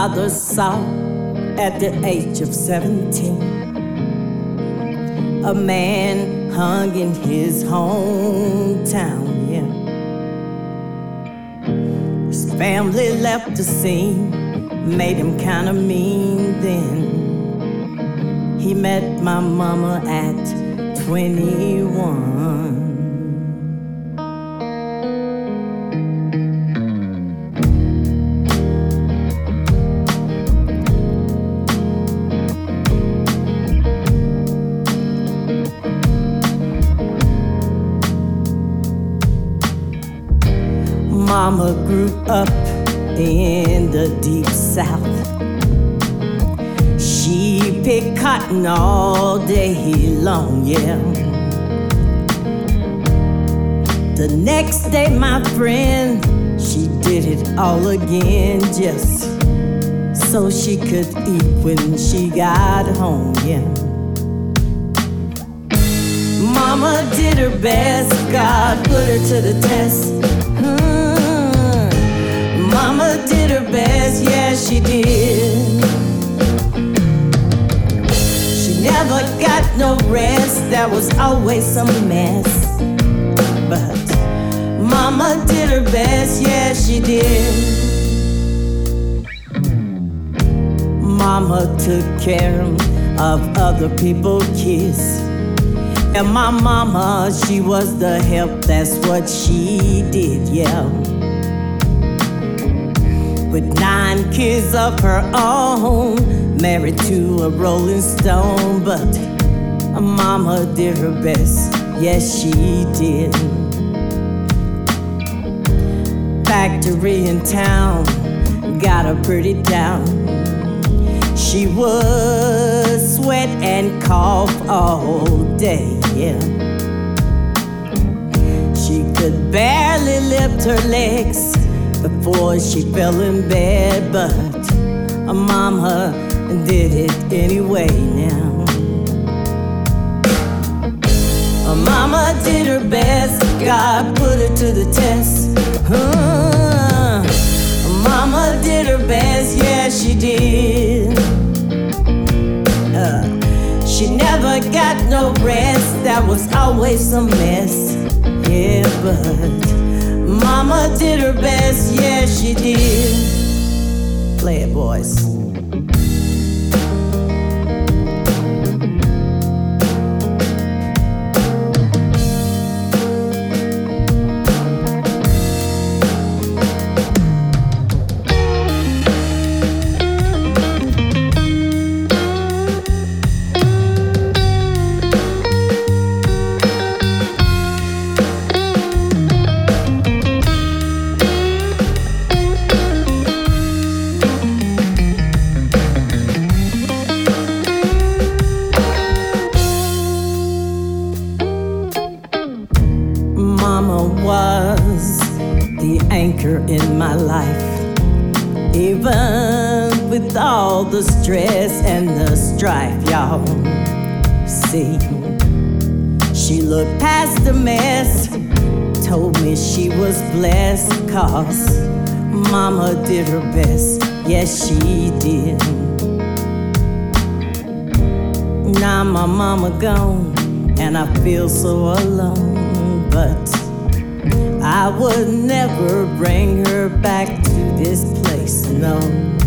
father saw at the age of 17. A man hung in his hometown, yeah. His family left the scene, made him kinda mean then. He met my mama at 21. Mama grew up in the deep south. She picked cotton all day long, yeah. The next day, my friend, she did it all again just so she could eat when she got home, yeah. Mama did her best, God put her to the test. Mama did her best, yeah, she did. She never got no rest, there was always some mess. But Mama did her best, yeah, she did. Mama took care of other people's kids. And my mama, she was the help, that's what she did, yeah. With 9 kids of her own, married to a Rolling Stone. But Mama did her best, yes she did. Factory in town, got her pretty down. She would sweat and cough all day, yeah. She could barely lift her legs before she fell in bed, but Mama did it anyway now. Mama did her best, God put her to the test. Mama did her best, yeah she did. She never got no rest, that was always a mess, yeah, but Mama did her best, yeah she did. Play it, boys. In my life, even with all the stress and the strife, y'all. See, she looked past the mess, told me she was blessed, 'cause Mama did her best, yes she did. Now my mama gone, and I feel so alone, but I would never bring her back to this place, no.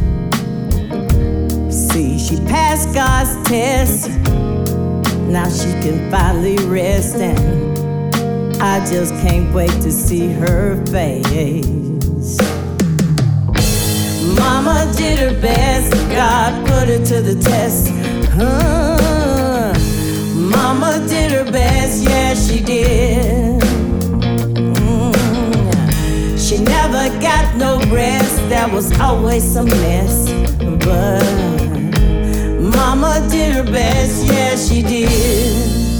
See, she passed God's test, now she can finally rest, and I just can't wait to see her face. Mama did her best, God put her to the test. Mama did her best, yeah she did. She never got no rest, there was always a mess. But Mama did her best, yeah she did.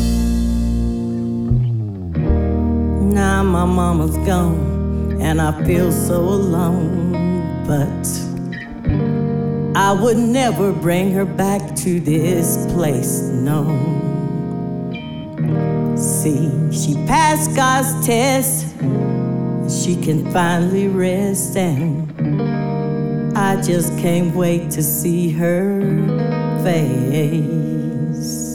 Now my mama's gone, and I feel so alone. But I would never bring her back to this place, no. See, she passed God's test, she can finally rest, and I just can't wait to see her face.